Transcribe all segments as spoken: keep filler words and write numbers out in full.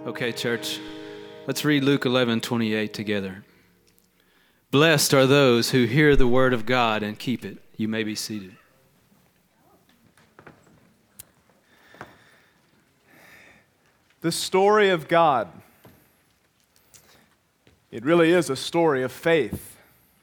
Okay, church, let's read Luke eleven twenty-eight together. Blessed are those who hear the word of God and keep it. You may be seated. The story of God. It really is a story of faith.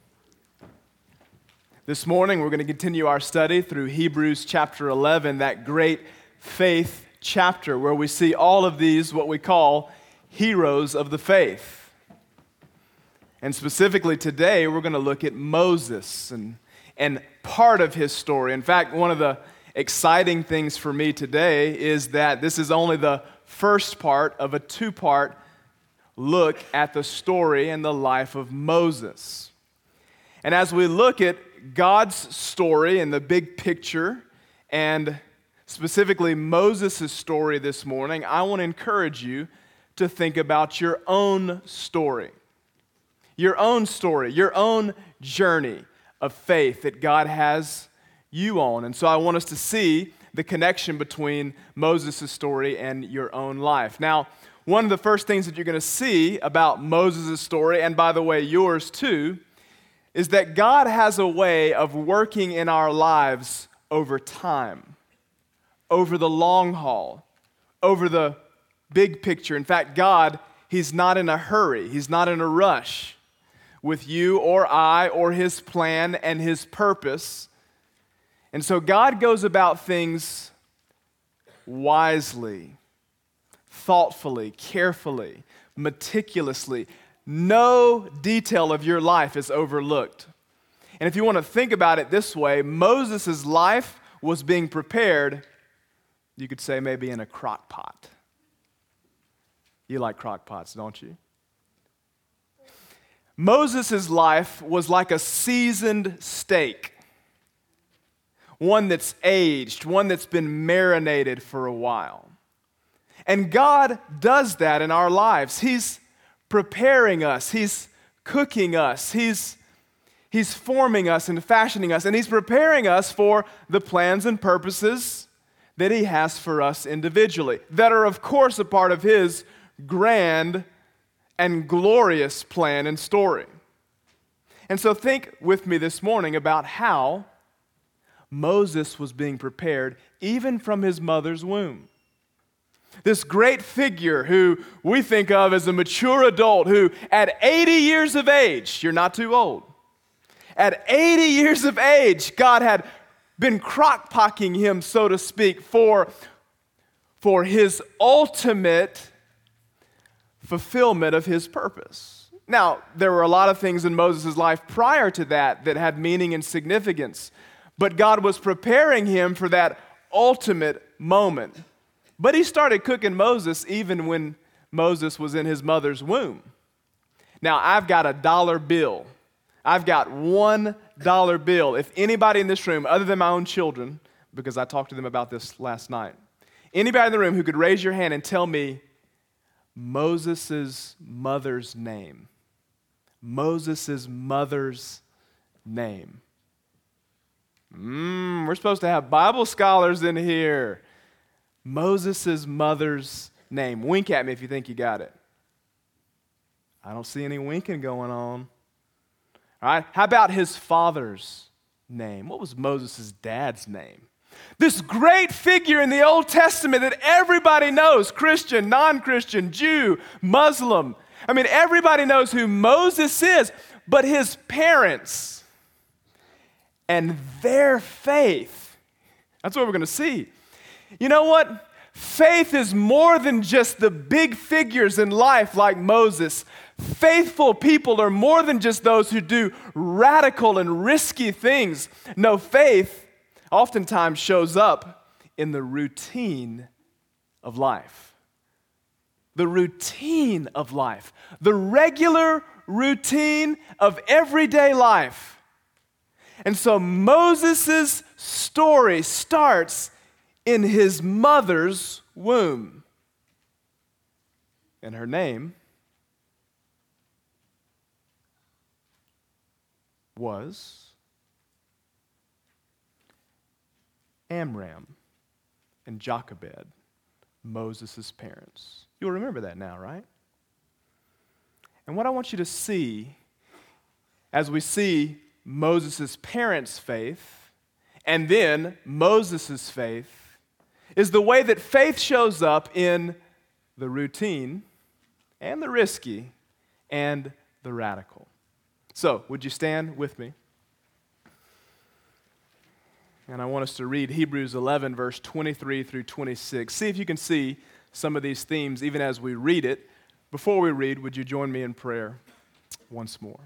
This morning we're going to continue our study through Hebrews chapter eleven, that great faith chapter where we see all of these, what we call heroes of the faith. And specifically today we're going to look at Moses and, and part of his story. In fact, one of the exciting things for me today is that this is only the first part of a two-part look at the story and the life of Moses. And as we look at God's story and the big picture, and specifically Moses' story this morning, I want to encourage you to think about your own story. Your own story, your own journey of faith that God has you on. And so I want us to see the connection between Moses' story and your own life. Now, one of the first things that you're going to see about Moses' story, and by the way, yours too, is that God has a way of working in our lives over time, over the long haul, over the big picture. In fact, God, He's not in a hurry. He's not in a rush with you or I or His plan and His purpose. And so God goes about things wisely, thoughtfully, carefully, meticulously. No detail of your life is overlooked. And if you want to think about it this way, Moses' life was being prepared, you could say maybe in a crock pot. You like crock pots, don't you? Moses' life was like a seasoned steak. One that's aged, one that's been marinated for a while. And God does that in our lives. He's preparing us. He's cooking us. He's, he's forming us and fashioning us. And He's preparing us for the plans and purposes that He has for us individually, that are, of course, a part of His grand and glorious plan and story. And so think with me this morning about how Moses was being prepared even from his mother's womb. This great figure who we think of as a mature adult who at eighty years of age, you're not too old, at eighty years of age, God had been crock-potting him, so to speak, for, for his ultimate fulfillment of His purpose. Now, there were a lot of things in Moses' life prior to that that had meaning and significance, but God was preparing him for that ultimate moment. But He started cooking Moses even when Moses was in his mother's womb. Now, I've got a dollar bill. I've got one dollar bill. If anybody in this room, other than my own children, because I talked to them about this last night, anybody in the room who could raise your hand and tell me Moses' mother's name. Moses' mother's name. Mmm, we're supposed to have Bible scholars in here. Moses' mother's name. Wink at me if you think you got it. I don't see any winking going on. All right, how about his father's name? What was Moses' dad's name? This great figure in the Old Testament that everybody knows, Christian, non-Christian, Jew, Muslim. I mean, everybody knows who Moses is, but his parents and their faith. That's what we're going to see. You know what? Faith is more than just the big figures in life like Moses. Faithful people are more than just those who do radical and risky things. No, faith oftentimes shows up in the routine of life. The routine of life. The regular routine of everyday life. And so Moses' story starts in his mother's womb. And her name was Amram and Jochebed, Moses' parents. You'll remember that now, right? And what I want you to see as we see Moses' parents' faith and then Moses' faith is the way that faith shows up in the routine and the risky and the radical. So, would you stand with me? And I want us to read Hebrews eleven, verse twenty-three through twenty-six. See if you can see some of these themes even as we read it. Before we read, would you join me in prayer once more?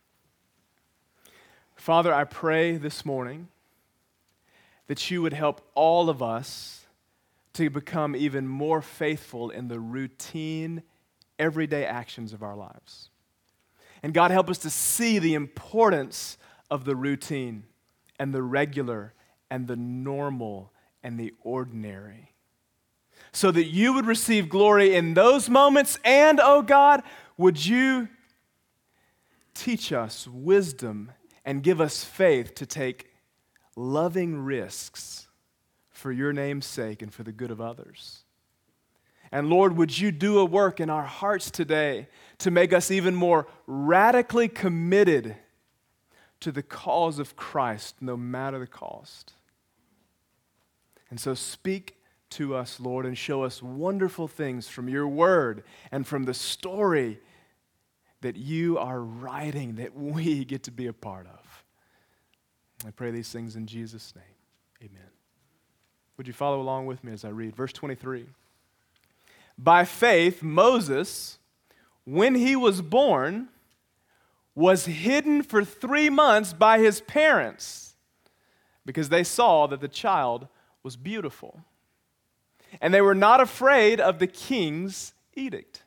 Father, I pray this morning that you would help all of us to become even more faithful in the routine, everyday actions of our lives. And God, help us to see the importance of the routine and the regular and the normal and the ordinary, so that you would receive glory in those moments. And, oh God, would you teach us wisdom and give us faith to take loving risks for your name's sake and for the good of others. And Lord, would you do a work in our hearts today to make us even more radically committed to the cause of Christ, no matter the cost. And so speak to us, Lord, and show us wonderful things from your word and from the story that you are writing, that we get to be a part of. I pray these things in Jesus' name. Amen. Would you follow along with me as I read? Verse twenty-three. By faith, Moses, when he was born, was hidden for three months by his parents because they saw that the child was beautiful. And they were not afraid of the king's edict.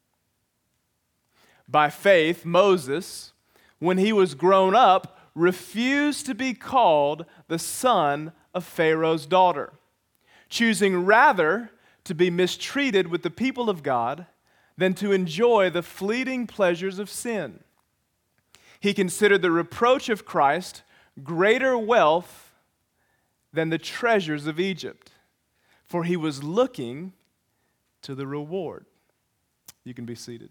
By faith, Moses, when he was grown up, refused to be called the son of Pharaoh's daughter, choosing rather to be mistreated with the people of God than to enjoy the fleeting pleasures of sin. He considered the reproach of Christ greater wealth than the treasures of Egypt, for he was looking to the reward. You can be seated.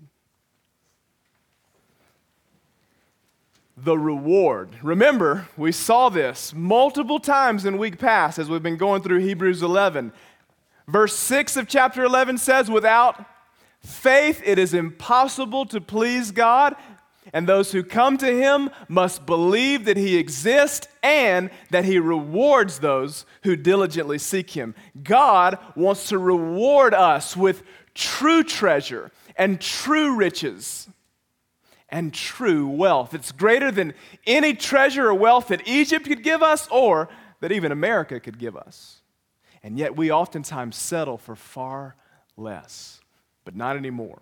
The reward. Remember, we saw this multiple times in week past as we've been going through Hebrews eleven. Verse six of chapter eleven says, without faith it is impossible to please God, and those who come to him must believe that he exists and that he rewards those who diligently seek him. God wants to reward us with true treasure and true riches and true wealth. It's greater than any treasure or wealth that Egypt could give us or that even America could give us. And yet we oftentimes settle for far less, but not anymore.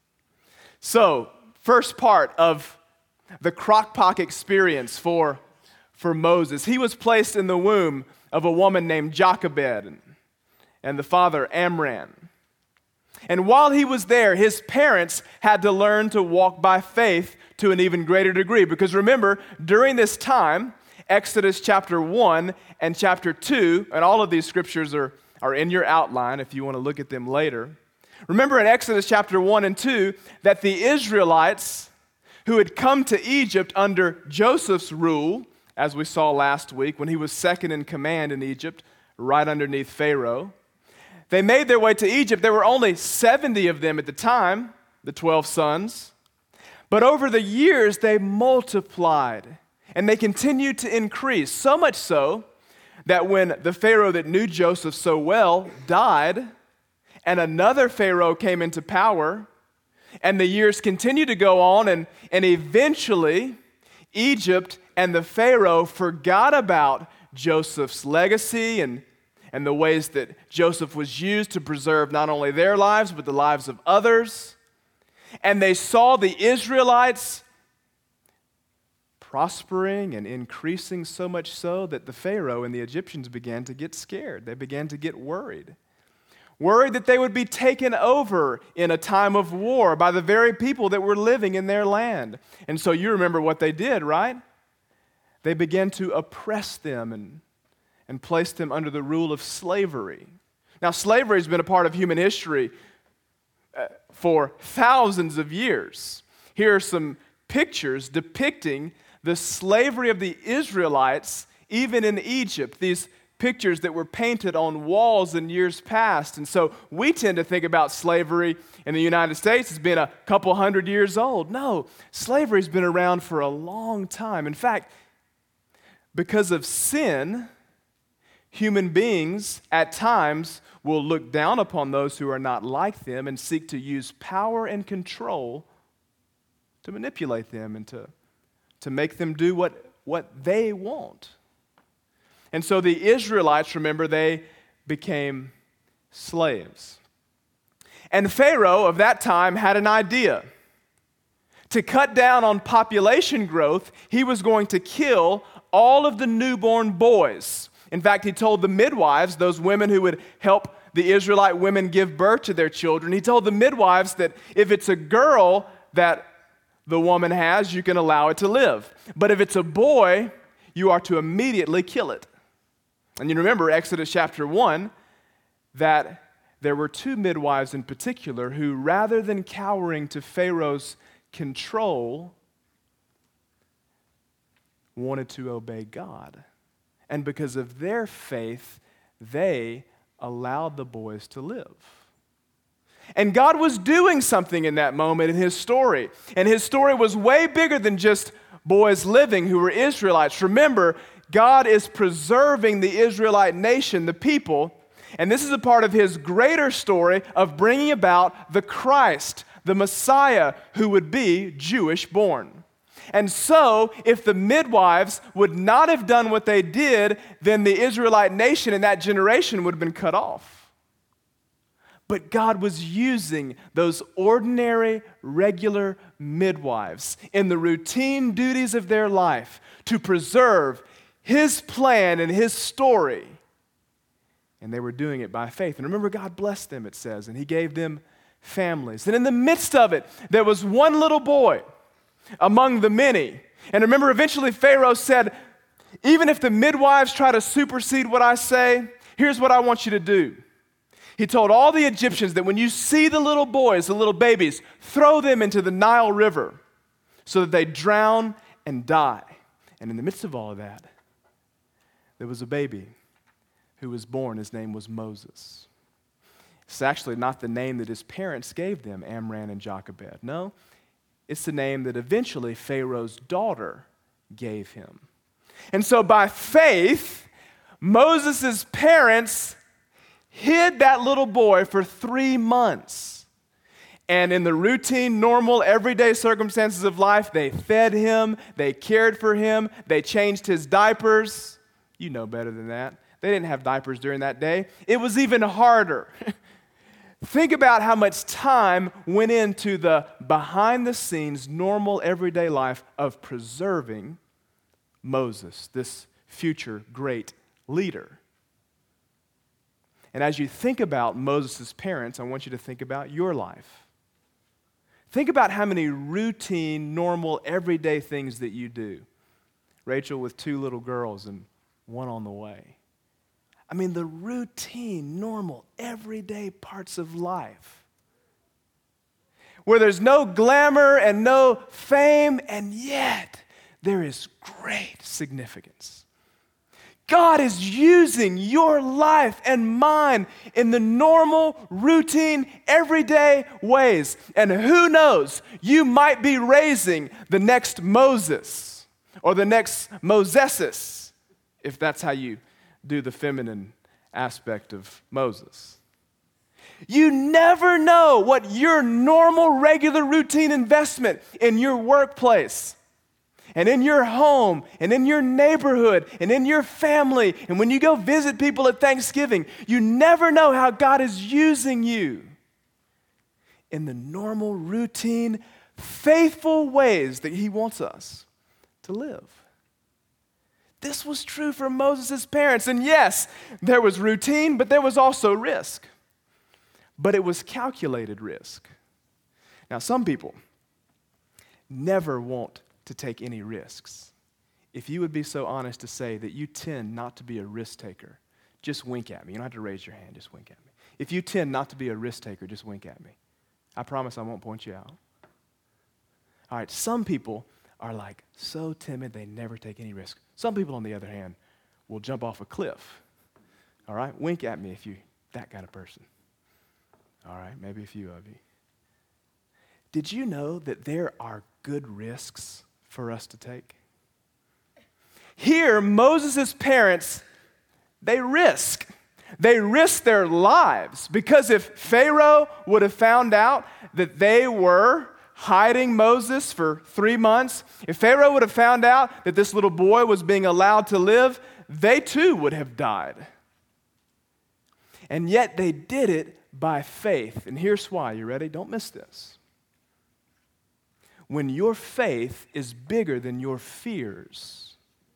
So, first part of the crockpot experience for, for Moses. He was placed in the womb of a woman named Jochebed and the father Amram. And while he was there, his parents had to learn to walk by faith to an even greater degree. Because remember, during this time, Exodus chapter one and chapter two, and all of these scriptures are, are in your outline if you want to look at them later. Remember in Exodus chapter one and two that the Israelites who had come to Egypt under Joseph's rule, as we saw last week when he was second in command in Egypt, right underneath Pharaoh, they made their way to Egypt. There were only seventy of them at the time, the twelve sons. But over the years, they multiplied and they continued to increase, so much so that when the Pharaoh that knew Joseph so well died, and another Pharaoh came into power, and the years continued to go on, and, and eventually Egypt and the Pharaoh forgot about Joseph's legacy and, and the ways that Joseph was used to preserve not only their lives, but the lives of others. And they saw the Israelites prospering and increasing, so much so that the Pharaoh and the Egyptians began to get scared. They began to get worried. Worried that they would be taken over in a time of war by the very people that were living in their land. And so you remember what they did, right? They began to oppress them and, and place them under the rule of slavery. Now, slavery has been a part of human history uh, for thousands of years. Here are some pictures depicting the slavery of the Israelites, even in Egypt. These pictures that were painted on walls in years past. And so we tend to think about slavery in the United States as being a couple hundred years old. No, slavery's been around for a long time. In fact, because of sin, human beings at times will look down upon those who are not like them and seek to use power and control to manipulate them and to, to make them do what, what they want. And so the Israelites, remember, they became slaves. And Pharaoh of that time had an idea. To cut down on population growth, he was going to kill all of the newborn boys. In fact, he told the midwives, those women who would help the Israelite women give birth to their children, he told the midwives that if it's a girl that the woman has, you can allow it to live. But if it's a boy, you are to immediately kill it. And you remember Exodus chapter one, that there were two midwives in particular who, rather than cowering to Pharaoh's control, wanted to obey God. And because of their faith, they allowed the boys to live. And God was doing something in that moment in his story. And his story was way bigger than just boys living who were Israelites. Remember, God is preserving the Israelite nation, the people, and this is a part of his greater story of bringing about the Christ, the Messiah, who would be Jewish born. And so, if the midwives would not have done what they did, then the Israelite nation in that generation would have been cut off. But God was using those ordinary, regular midwives in the routine duties of their life to preserve his plan and his story. And they were doing it by faith. And remember, God blessed them, it says, and he gave them families. And in the midst of it, there was one little boy among the many. And remember, eventually Pharaoh said, even if the midwives try to supersede what I say, here's what I want you to do. He told all the Egyptians that when you see the little boys, the little babies, throw them into the Nile River so that they drown and die. And in the midst of all of that, there was a baby who was born. His name was Moses. It's actually not the name that his parents gave them, Amram and Jochebed. No, it's the name that eventually Pharaoh's daughter gave him. And so by faith, Moses' parents hid that little boy for three months. And in the routine, normal, everyday circumstances of life, they fed him, they cared for him, they changed his diapers. You know better than that. They didn't have diapers during that day. It was even harder. Think about how much time went into the behind-the-scenes, normal, everyday life of preserving Moses, this future great leader. And as you think about Moses' parents, I want you to think about your life. Think about how many routine, normal, everyday things that you do. Rachel with two little girls and one on the way. I mean, the routine, normal, everyday parts of life. Where there's no glamour and no fame, and yet there is great significance. God is using your life and mine in the normal, routine, everyday ways. And who knows, you might be raising the next Moses or the next Moseses, if that's how you do the feminine aspect of Moses. You never know what your normal, regular, routine investment in your workplace and in your home, and in your neighborhood, and in your family, and when you go visit people at Thanksgiving, you never know how God is using you in the normal, routine, faithful ways that He wants us to live. This was true for Moses' parents, and yes, there was routine, but there was also risk. But it was calculated risk. Now, some people never want to take any risks. If you would be so honest to say that you tend not to be a risk taker, just wink at me. You don't have to raise your hand, just wink at me. If you tend not to be a risk taker, just wink at me. I promise I won't point you out. All right, some people are like so timid they never take any risk. Some people, on the other hand, will jump off a cliff. All right, wink at me if you're that kind of person. All right, maybe a few of you. Did you know that there are good risks for us to take? Here, Moses' parents, they risk. They risk their lives because if Pharaoh would have found out that they were hiding Moses for three months, if Pharaoh would have found out that this little boy was being allowed to live, they too would have died. And yet they did it by faith. And here's why. You ready? Don't miss this. When your faith is bigger than your fears,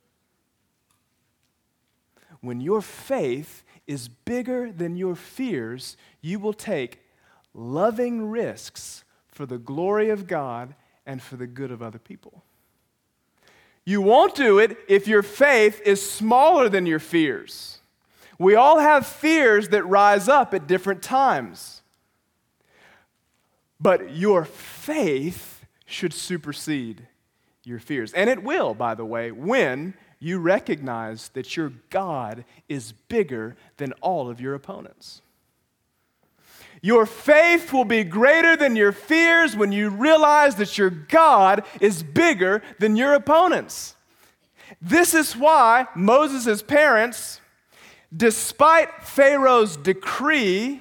when your faith is bigger than your fears, you will take loving risks for the glory of God and for the good of other people. You won't do it if your faith is smaller than your fears. We all have fears that rise up at different times. But your faith should supersede your fears. And it will, by the way, when you recognize that your God is bigger than all of your opponents. Your faith will be greater than your fears when you realize that your God is bigger than your opponents. This is why Moses' parents, despite Pharaoh's decree,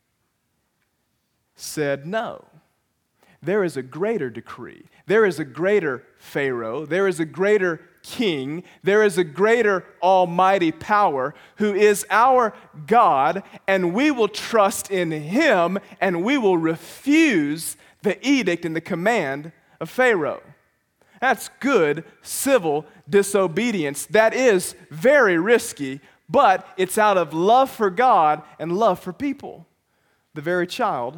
said no. There is a greater decree. There is a greater Pharaoh. There is a greater king. There is a greater almighty power who is our God, and we will trust in him, and we will refuse the edict and the command of Pharaoh. That's good civil disobedience. That is very risky, but it's out of love for God and love for people, the very child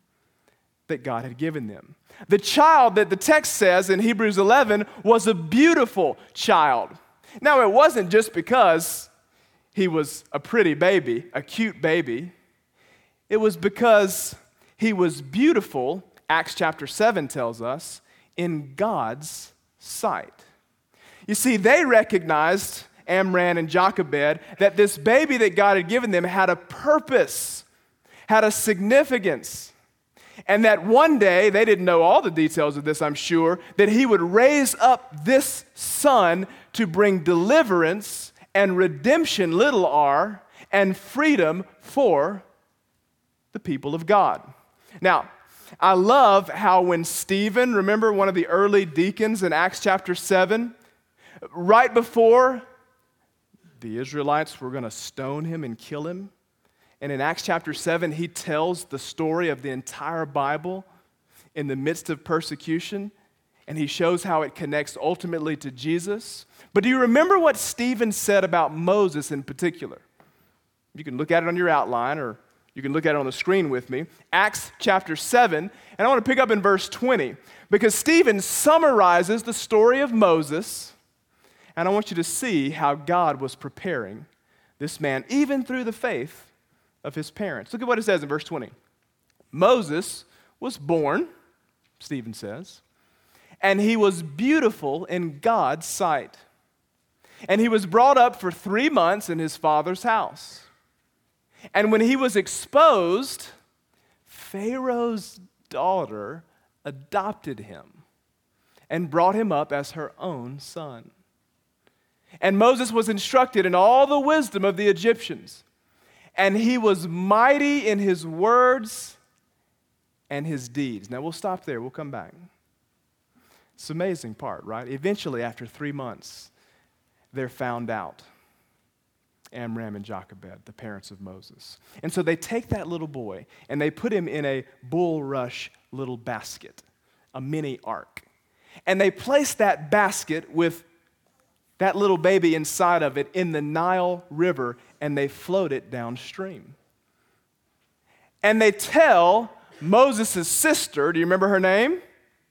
that God had given them. The child that the text says in Hebrews eleven was a beautiful child. Now, it wasn't just because he was a pretty baby, a cute baby. It was because he was beautiful, Acts chapter seven tells us, in God's sight. You see, they recognized, Amram and Jochebed, that this baby that God had given them had a purpose, had a significance. And that one day, they didn't know all the details of this, I'm sure, that he would raise up this son to bring deliverance and redemption, little r, and freedom for the people of God. Now, I love how when Stephen, remember one of the early deacons in Acts chapter seven, right before the Israelites were going to stone him and kill him, and in Acts chapter seven, he tells the story of the entire Bible in the midst of persecution, and he shows how it connects ultimately to Jesus. But do you remember what Stephen said about Moses in particular? You can look at it on your outline, or you can look at it on the screen with me. Acts chapter seven, and I want to pick up in verse twenty, because Stephen summarizes the story of Moses, and I want you to see how God was preparing this man, even through the faith of his parents. Look at what it says in verse twenty. Moses was born, Stephen says, and he was beautiful in God's sight. And he was brought up for three months in his father's house. And when he was exposed, Pharaoh's daughter adopted him and brought him up as her own son. And Moses was instructed in all the wisdom of the Egyptians. And he was mighty in his words and his deeds. Now, we'll stop there. We'll come back. It's an amazing part, right? Eventually, after three months, they're found out. Amram and Jochebed, the parents of Moses. And so they take that little boy, and they put him in a bulrush little basket, a mini ark. And they place that basket with that little baby inside of it in the Nile River, and they float it downstream. And they tell Moses' sister, do you remember her name?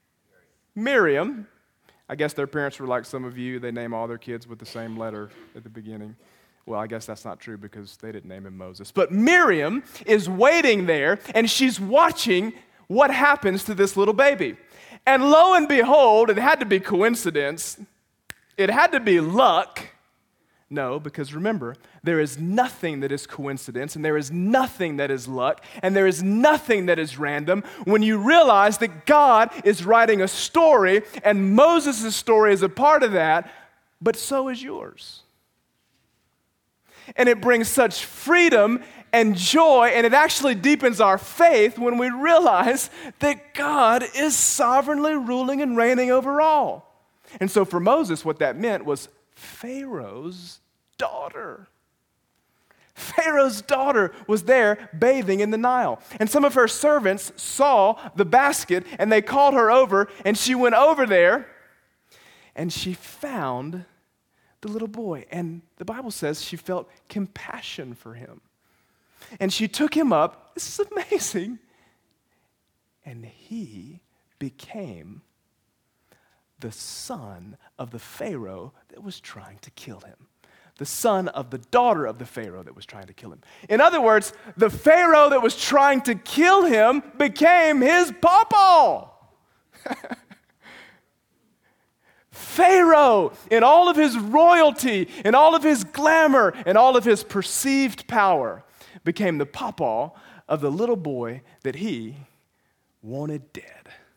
Miriam. I guess their parents were like some of you. They name all their kids with the same letter at the beginning. Well, I guess that's not true because they didn't name him Moses. But Miriam is waiting there, and she's watching what happens to this little baby. And lo and behold, it had to be coincidence. It had to be luck. No, because remember, there is nothing that is coincidence, and there is nothing that is luck, and there is nothing that is random when you realize that God is writing a story, and Moses' story is a part of that, but so is yours. And it brings such freedom and joy, and it actually deepens our faith when we realize that God is sovereignly ruling and reigning over all. And so for Moses, what that meant was Pharaoh's daughter. Pharaoh's daughter was there bathing in the Nile. And some of her servants saw the basket, and they called her over, and she went over there, and she found the little boy. And the Bible says she felt compassion for him. And she took him up. This is amazing. And he became the son of the Pharaoh that was trying to kill him. The son of the daughter of the Pharaoh that was trying to kill him. In other words, the Pharaoh that was trying to kill him became his pawpaw. Pharaoh, in all of his royalty, in all of his glamour, and all of his perceived power, became the pawpaw of the little boy that he wanted dead.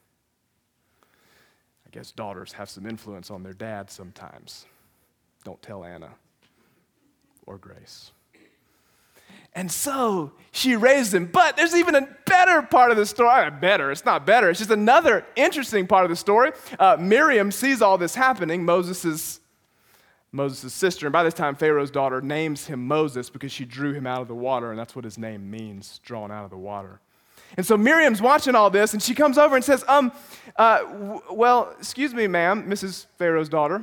I guess daughters have some influence on their dad sometimes. Don't tell Anna or Grace. And so she raised him. But there's even a better part of the story. Better, it's not better. It's just another interesting part of the story. Uh, Miriam sees all this happening, Moses' Moses' sister. And by this time, Pharaoh's daughter names him Moses because she drew him out of the water, and that's what his name means, drawn out of the water. And so Miriam's watching all this, and she comes over and says, um, uh, w- well, excuse me, ma'am, Missus Pharaoh's daughter.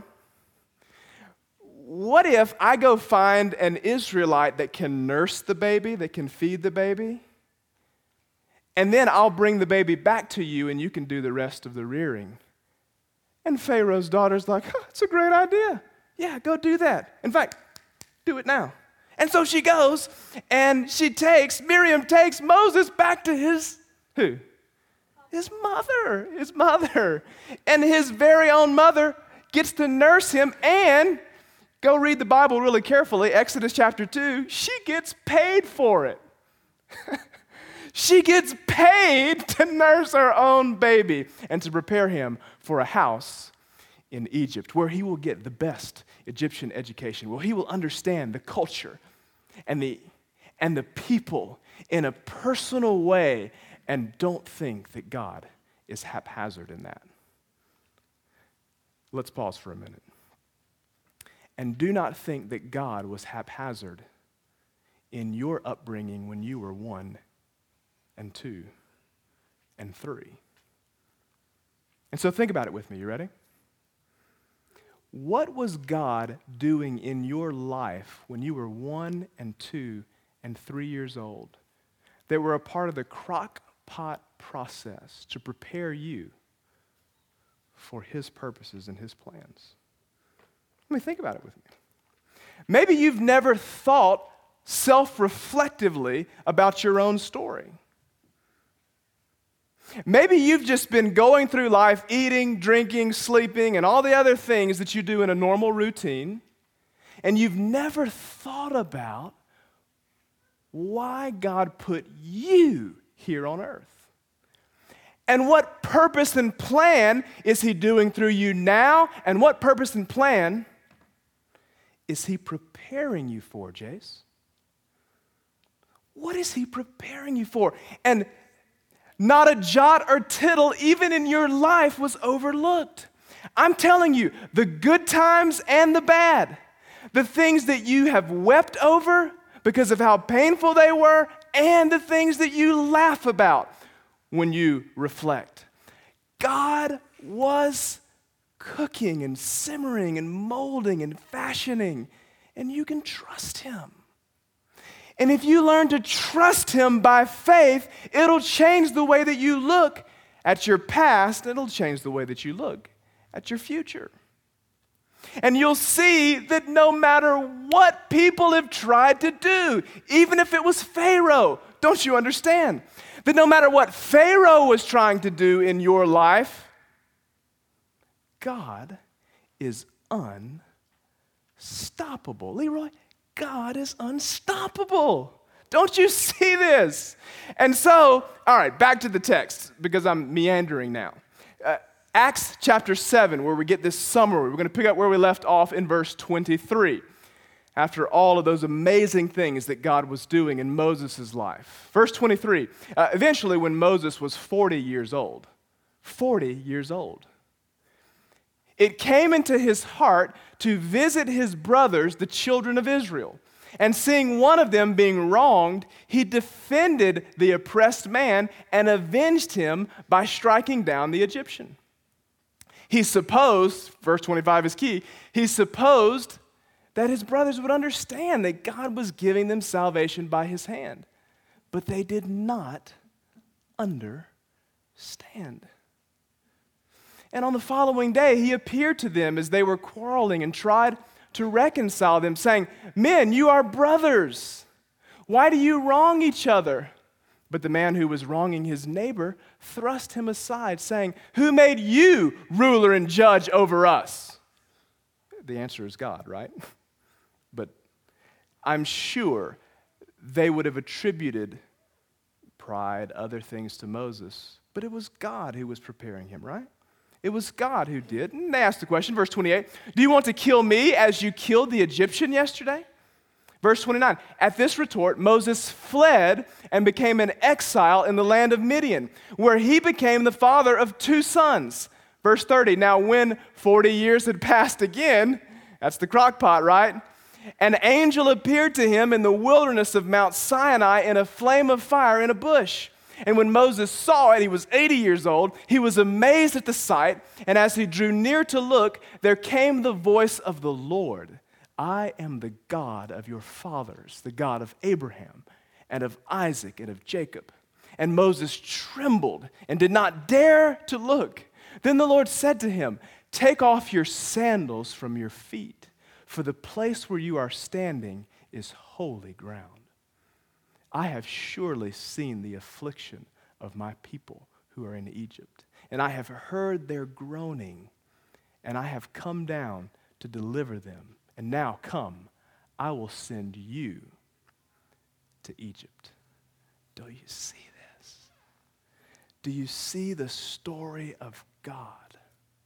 What if I go find an Israelite that can nurse the baby, that can feed the baby, and then I'll bring the baby back to you, and you can do the rest of the rearing? And Pharaoh's daughter's like, oh, that's a great idea. Yeah, go do that. In fact, do it now. And so she goes, and she takes, Miriam takes Moses back to his, who? His mother, his mother. And his very own mother gets to nurse him, and go read the Bible really carefully, Exodus chapter two, she gets paid for it. She gets paid to nurse her own baby and to prepare him for a house in Egypt, where he will get the best Egyptian education, where he will understand the culture and the, and the people in a personal way, and don't think that God is haphazard in that. Let's pause for a minute. And do not think that God was haphazard in your upbringing when you were one and two and three. And so think about it with me. You ready? What was God doing in your life when you were one and two and three years old that were a part of the crock pot process to prepare you for his purposes and his plans? Let me think about it with me. Maybe you've never thought self-reflectively about your own story. Maybe you've just been going through life eating, drinking, sleeping, and all the other things that you do in a normal routine, and you've never thought about why God put you here on earth. And what purpose and plan is he doing through you now, and what purpose and plan is he preparing you for, Jace? What is he preparing you for? And not a jot or tittle, even in your life, was overlooked. I'm telling you, the good times and the bad, the things that you have wept over because of how painful they were, and the things that you laugh about when you reflect. God was cooking and simmering and molding and fashioning, and you can trust him. And if you learn to trust him by faith, it'll change the way that you look at your past, and it'll change the way that you look at your future. And you'll see that no matter what people have tried to do, even if it was Pharaoh, don't you understand? That no matter what Pharaoh was trying to do in your life, God is unstoppable. Leroy, God is unstoppable. Don't you see this? And so, all right, back to the text, because I'm meandering now. Uh, Acts chapter seven, where we get this summary. We're going to pick up where we left off in verse twenty-three, after all of those amazing things that God was doing in Moses' life. Verse twenty-three, uh, eventually when Moses was forty years old, forty years old, it came into his heart to visit his brothers, the children of Israel. And seeing one of them being wronged, he defended the oppressed man and avenged him by striking down the Egyptian. He supposed, verse twenty-five is key, he supposed that his brothers would understand that God was giving them salvation by his hand. But they did not understand. And on the following day, he appeared to them as they were quarreling and tried to reconcile them, saying, "Men, you are brothers. Why do you wrong each other?" But the man who was wronging his neighbor thrust him aside, saying, "Who made you ruler and judge over us?" The answer is God, right? But I'm sure they would have attributed pride, other things to Moses, but it was God who was preparing him, right? It was God who did. And they asked the question, verse twenty-eight, "Do you want to kill me as you killed the Egyptian yesterday?" Verse twenty-nine, at this retort, Moses fled and became an exile in the land of Midian, where he became the father of two sons. Verse thirty, now when forty years had passed again, that's the crock pot, right? An angel appeared to him in the wilderness of Mount Sinai in a flame of fire in a bush. And when Moses saw it, he was eighty years old. He was amazed at the sight. And as he drew near to look, there came the voice of the Lord. "I am the God of your fathers, the God of Abraham and of Isaac and of Jacob." And Moses trembled and did not dare to look. Then the Lord said to him, "Take off your sandals from your feet, for the place where you are standing is holy ground. I have surely seen the affliction of my people who are in Egypt, and I have heard their groaning, and I have come down to deliver them. And now come, I will send you to Egypt." Do you see this? Do you see the story of God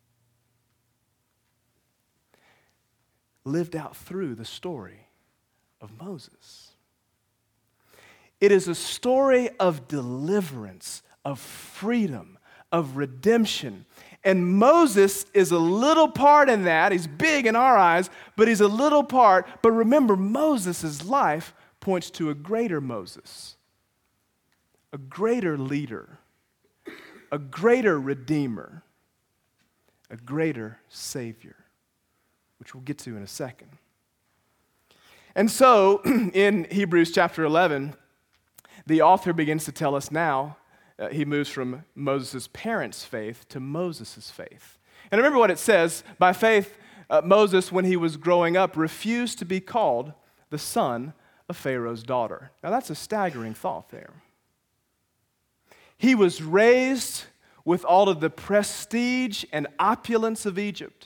lived out through the story of Moses? It is a story of deliverance, of freedom, of redemption. And Moses is a little part in that. He's big in our eyes, but he's a little part. But remember, Moses' life points to a greater Moses, a greater leader, a greater redeemer, a greater savior, which we'll get to in a second. And so, in Hebrews chapter eleven, the author begins to tell us now, uh, he moves from Moses' parents' faith to Moses' faith. And remember what it says, by faith, uh, Moses, when he was growing up, refused to be called the son of Pharaoh's daughter. Now that's a staggering thought there. He was raised with all of the prestige and opulence of Egypt.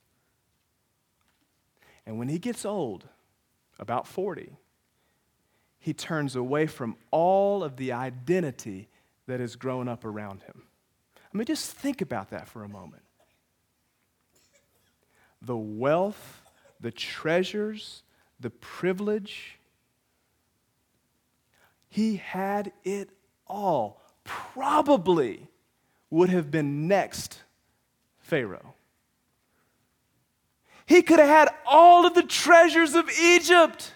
And when he gets old, about forty, he turns away from all of the identity that has grown up around him. I mean, just think about that for a moment. The wealth, the treasures, the privilege, he had it all. Probably would have been next Pharaoh. He could have had all of the treasures of Egypt.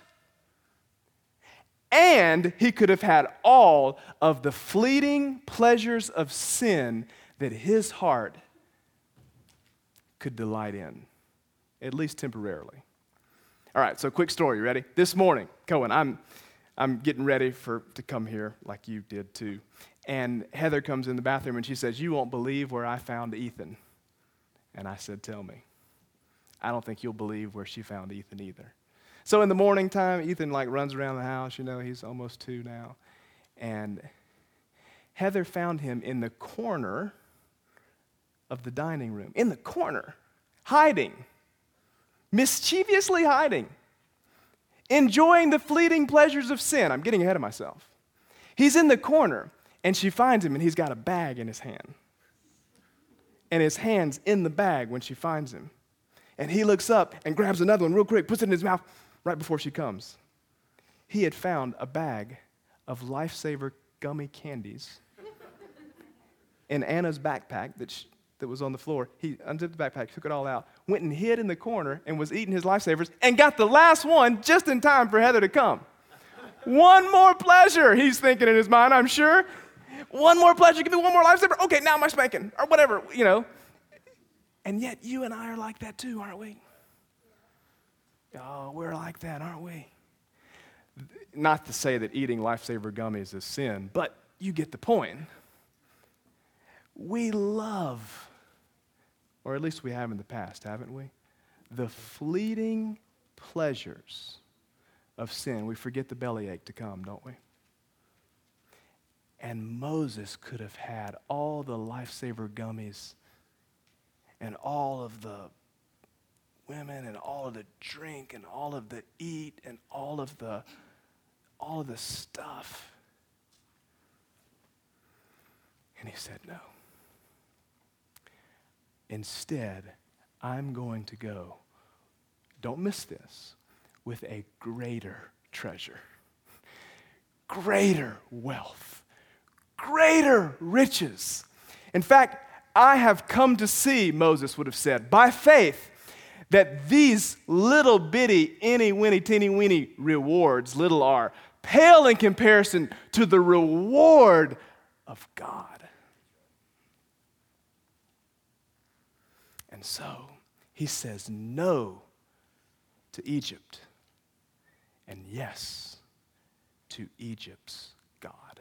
And he could have had all of the fleeting pleasures of sin that his heart could delight in, at least temporarily. All right, so quick story, you ready? This morning, Cohen, I'm I'm getting ready for to come here like you did too. And Heather comes in the bathroom and she says, "You won't believe where I found Ethan." And I said, "Tell me." I don't think you'll believe where she found Ethan either. So in the morning time, Ethan like runs around the house. You know, he's almost two now. And Heather found him in the corner of the dining room. In the corner, hiding, mischievously hiding, enjoying the fleeting pleasures of sin. I'm getting ahead of myself. He's in the corner, and she finds him, and he's got a bag in his hand. And his hand's in the bag when she finds him. And he looks up and grabs another one real quick, puts it in his mouth right before she comes. He had found a bag of Lifesaver gummy candies in Anna's backpack that, she, that was on the floor. He unzipped the backpack, took it all out, went and hid in the corner and was eating his Lifesavers and got the last one just in time for Heather to come. One more pleasure, he's thinking in his mind, I'm sure. One more pleasure, give me one more Lifesaver. Okay, now my spanking, or whatever, you know. And yet you and I are like that too, aren't we? Oh, we're like that, aren't we? Not to say that eating Lifesaver gummies is sin, but you get the point. We love, or at least we have in the past, haven't we? The fleeting pleasures of sin. We forget the bellyache to come, don't we? And Moses could have had all the Lifesaver gummies and all of the women and all of the drink and all of the eat and all of the all of the stuff. And he said, no. Instead, I'm going to go, don't miss this, with a greater treasure, greater wealth, greater riches. In fact, I have come to see, Moses would have said, by faith, that these little bitty, inny, winny, teeny, weeny rewards, little r, pale in comparison to the reward of God. And so he says no to Egypt and yes to Egypt's God.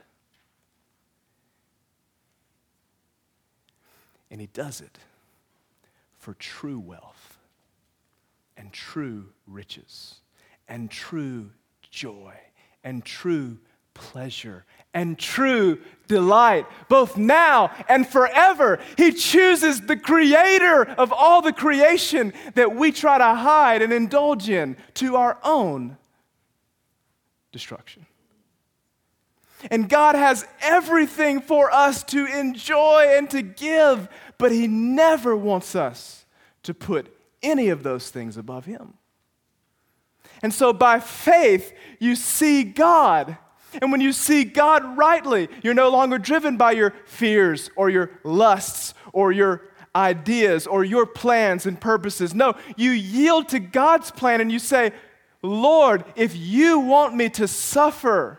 And he does it for true wealth and true riches and true joy and true pleasure and true delight, both now and forever. He chooses the creator of all the creation that we try to hide and indulge in to our own destruction. And God has everything for us to enjoy and to give, but he never wants us to put any of those things above him. And so by faith, you see God. And when you see God rightly, you're no longer driven by your fears or your lusts or your ideas or your plans and purposes. No, you yield to God's plan and you say, Lord, if you want me to suffer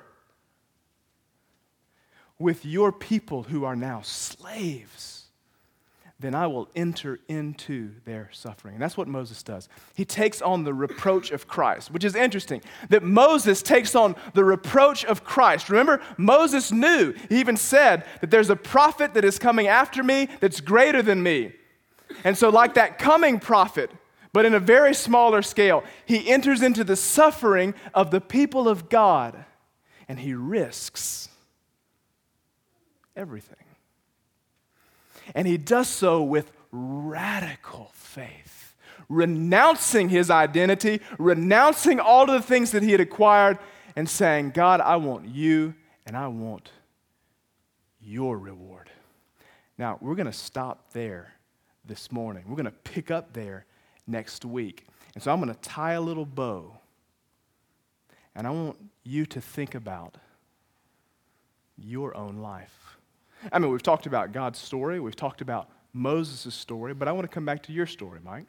with your people who are now slaves, then I will enter into their suffering. And that's what Moses does. He takes on the reproach of Christ, which is interesting, that Moses takes on the reproach of Christ. Remember, Moses knew, he even said that there's a prophet that is coming after me that's greater than me. And so like that coming prophet, but in a very smaller scale, he enters into the suffering of the people of God, and he risks everything. And he does so with radical faith, renouncing his identity, renouncing all of the things that he had acquired, and saying, God, I want you, and I want your reward. Now, we're going to stop there this morning. We're going to pick up there next week. And so I'm going to tie a little bow, and I want you to think about your own life. I mean, we've talked about God's story, we've talked about Moses' story, but I want to come back to your story, Mike.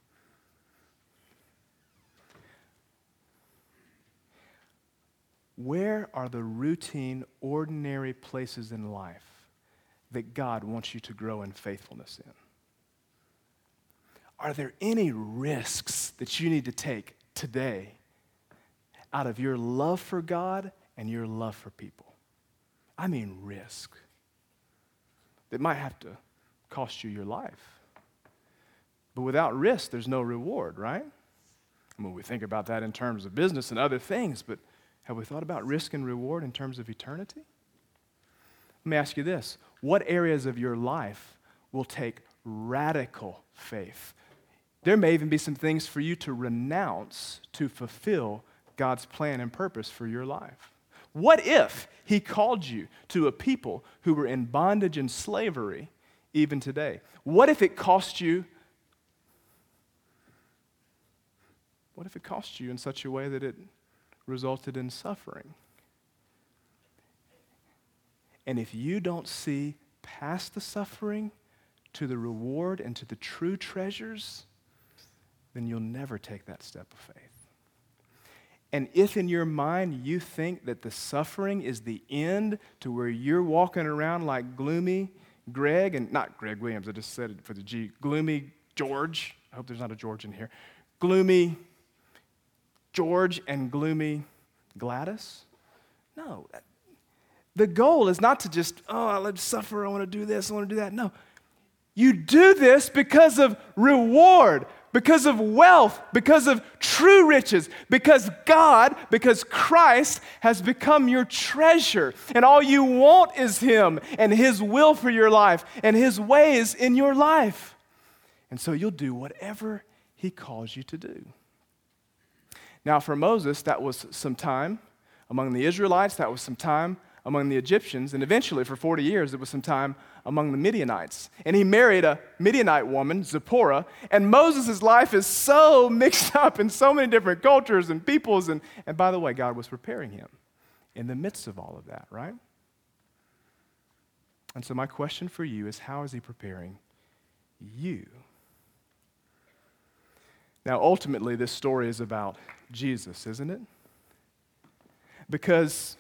Where are the routine, ordinary places in life that God wants you to grow in faithfulness in? Are there any risks that you need to take today out of your love for God and your love for people? I mean risk. That might have to cost you your life. But without risk, there's no reward, right? I mean, we think about that in terms of business and other things, but have we thought about risk and reward in terms of eternity? Let me ask you this. What areas of your life will take radical faith? There may even be some things for you to renounce to fulfill God's plan and purpose for your life. What if He called you to a people who were in bondage and slavery even today? What if it cost you What if it cost you in such a way that it resulted in suffering? And if you don't see past the suffering to the reward and to the true treasures, then you'll never take that step of faith. And if in your mind you think that the suffering is the end to where you're walking around like gloomy Greg, and not Greg Williams, I just said it for the G, gloomy George, I hope there's not a George in here, gloomy George and gloomy Gladys? No. The goal is not to just, oh, I let suffer, I want to do this, I want to do that. No. You do this because of reward, because of wealth, because of true riches, because God, because Christ has become your treasure. And all you want is Him and His will for your life and His ways in your life. And so you'll do whatever He calls you to do. Now, for Moses, that was some time. Among the Israelites, that was some time. Among the Egyptians, and eventually for forty years, it was some time among the Midianites. And he married a Midianite woman, Zipporah, and Moses' life is so mixed up in so many different cultures and peoples, and, and by the way, God was preparing him in the midst of all of that, right? And so my question for you is, how is He preparing you? Now, ultimately, this story is about Jesus, isn't it? Because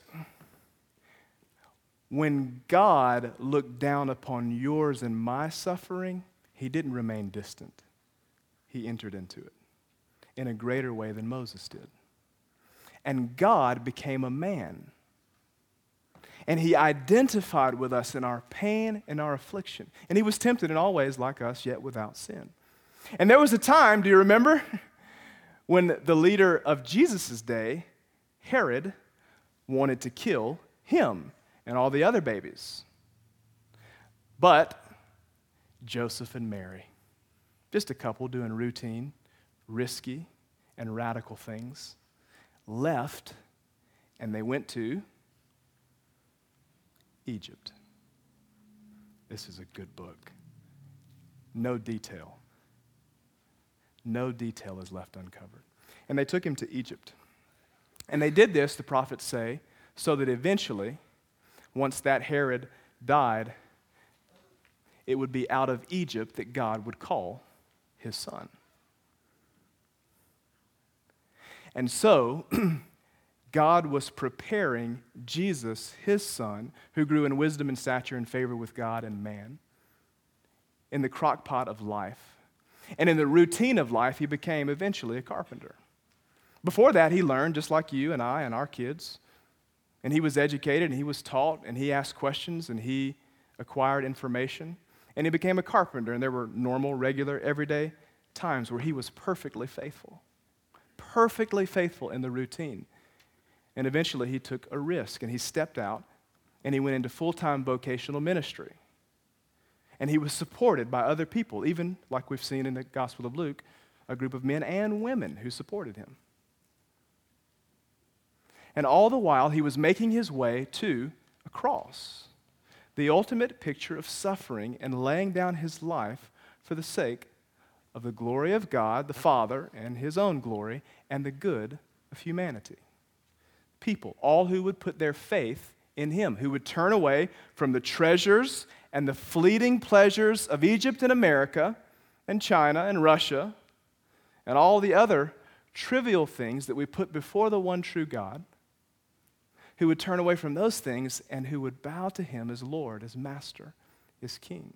when God looked down upon yours and my suffering, He didn't remain distant. He entered into it in a greater way than Moses did. And God became a man. And He identified with us in our pain and our affliction. And He was tempted in all ways like us, yet without sin. And there was a time, do you remember, when the leader of Jesus' day, Herod, wanted to kill him and all the other babies. But Joseph and Mary, just a couple doing routine, risky, and radical things, left and they went to Egypt. This is a good book. No detail. No detail is left uncovered. And they took him to Egypt. And they did this, the prophets say, so that eventually, once that Herod died, it would be out of Egypt that God would call His Son. And so, God was preparing Jesus, His Son, who grew in wisdom and stature and favor with God and man, in the crock pot of life. And in the routine of life, He became eventually a carpenter. Before that, He learned, just like you and I and our kids, and He was educated, and He was taught, and He asked questions, and He acquired information, and He became a carpenter, and there were normal, regular, everyday times where He was perfectly faithful, perfectly faithful in the routine. And eventually, He took a risk, and He stepped out, and He went into full-time vocational ministry. And He was supported by other people, even like we've seen in the Gospel of Luke, a group of men and women who supported Him. And all the while, He was making His way to a cross, the ultimate picture of suffering and laying down His life for the sake of the glory of God, the Father, and His own glory, and the good of humanity. People, all who would put their faith in Him, who would turn away from the treasures and the fleeting pleasures of Egypt and America and China and Russia and all the other trivial things that we put before the one true God, who would turn away from those things and who would bow to Him as Lord, as Master, as King.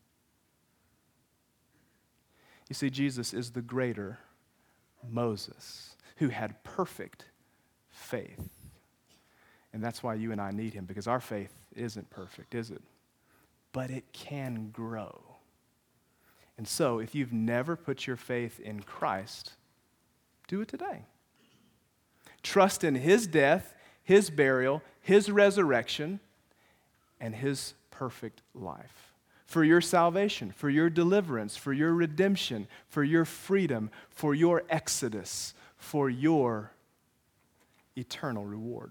You see, Jesus is the greater Moses, who had perfect faith. And that's why you and I need Him, because our faith isn't perfect, is it? But it can grow. And so, if you've never put your faith in Christ, do it today. Trust in his death, his burial, his resurrection, and his perfect life for your salvation, for your deliverance, for your redemption, for your freedom, for your exodus, for your eternal reward.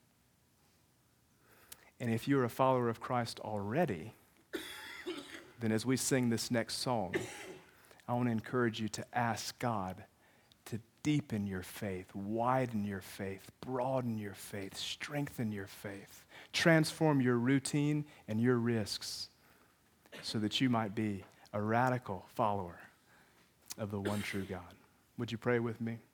And if you're a follower of Christ already, then as we sing this next song, I want to encourage you to ask God to deepen your faith, widen your faith, broaden your faith, strengthen your faith, transform your routine and your risks so that you might be a radical follower of the one true God. Would you pray with me?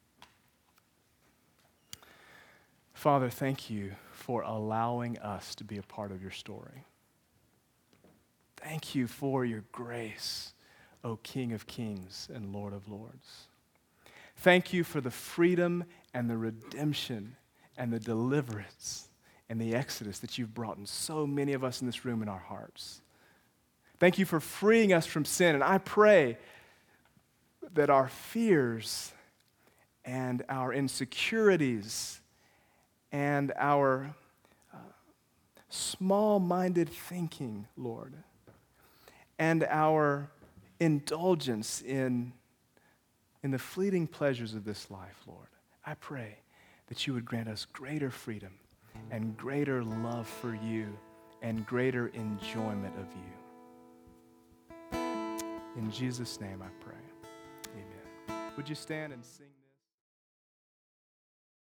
Father, thank you for allowing us to be a part of your story. Thank you for your grace, O King of Kings and Lord of Lords. Thank you for the freedom and the redemption and the deliverance and the exodus that you've brought in so many of us in this room in our hearts. Thank you for freeing us from sin. And I pray that our fears and our insecurities and our uh, small-minded thinking, Lord, and our indulgence in, in the fleeting pleasures of this life, Lord, I pray that you would grant us greater freedom and greater love for you and greater enjoyment of you. In Jesus' name I pray. Amen. Would you stand and sing?